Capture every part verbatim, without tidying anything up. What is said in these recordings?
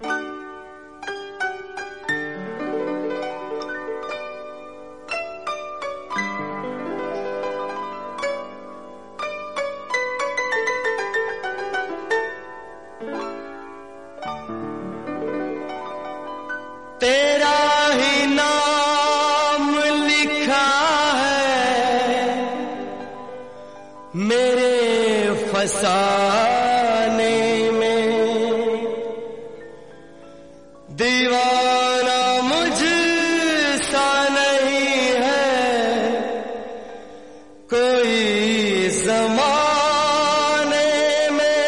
तेरा ही नाम लिखा है मेरे फसाने में, दीवाना मुझसा नहीं है कोई ज़माने में।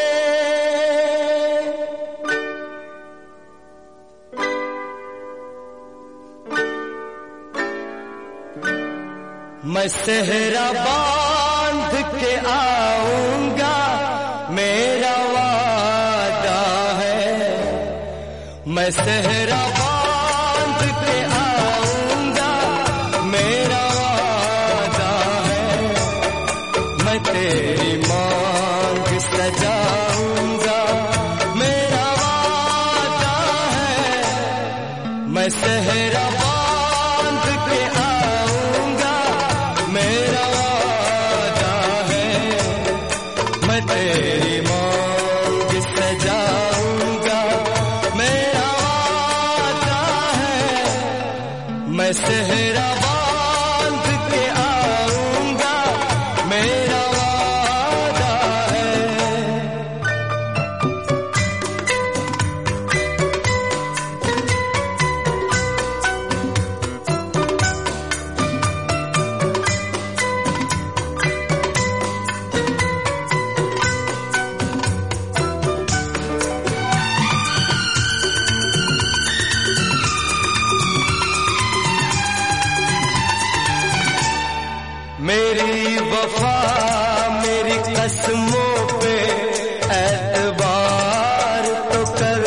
मैं सेहरा बांध के आऊंगा मेरा वादा है, मैं सेहरा बांध के आऊंगा मेरा वादा है, मैं तेरी मांग सजाऊंगा मेरा वादा है, मैं सेहरा बांध के आऊंगा मेरा वादा है, मैं तेरी मांग सजाऊंगा मेरा वादा है, मैं सेहरा बांध के आऊंगा मेरा वादा है। मेरी वफा मेरी कसमों पे एतबार तो कर,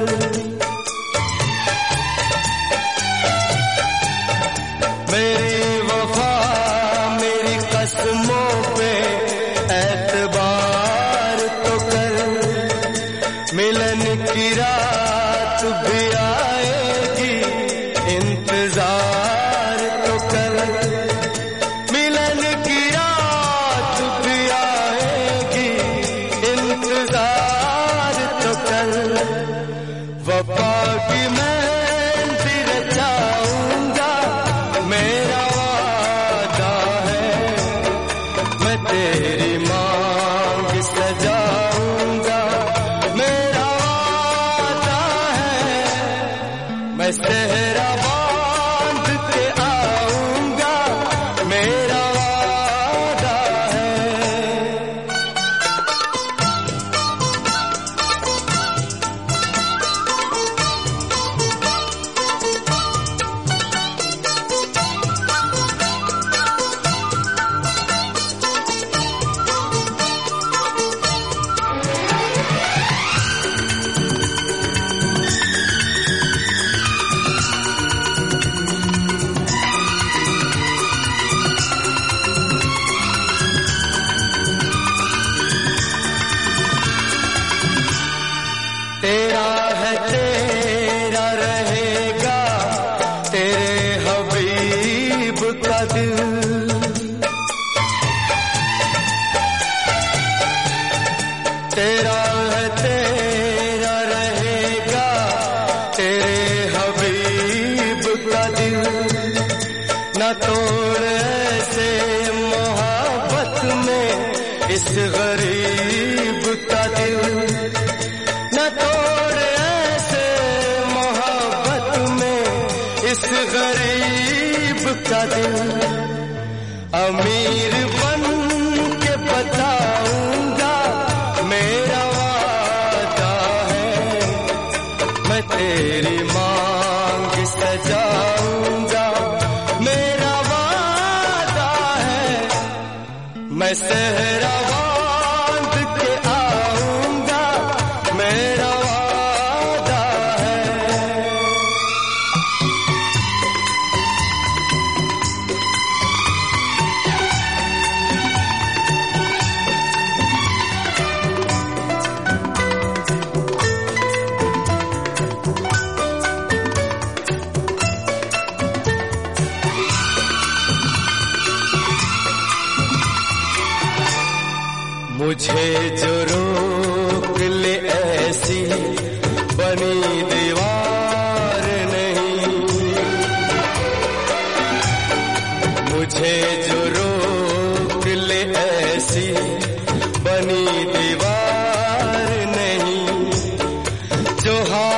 मेरी वफा मेरी कसमों पे एतबार तो कर, मिलन की रात भी आएगी इंतजार तो कर, मिलन की रात भी आएगी इंतजार तो कर, वफा की मेहंदी रचाऊंगा मेरा वादा है, मैं तेरी मांग सजाऊंगा मेरा वादा है, मैं सेहरा बांध के आऊंगा मेरा वादा है। तेरा है तेरा रहेगा तेरे हबीब का दिल, तेरा है तेरा रहेगा तेरे हबीब का दिल, न तोड़ ऐसे मोहब्बत में इस गरीब का दिल, न तोड़ ऐसे मोहब्बत में इस गरीब का दिल, अमीर बन के बताऊंगा मेरा वादा है, मैं तेरी मांग सजाऊंगा मेरा वादा है, मैं सेहरा बांध के आऊंगा मेरा वादा है। मुझे जो रोक ले ऐसी बनी दीवार नहीं, मुझे जो रोक ले ऐसी बनी दीवार नहीं, जो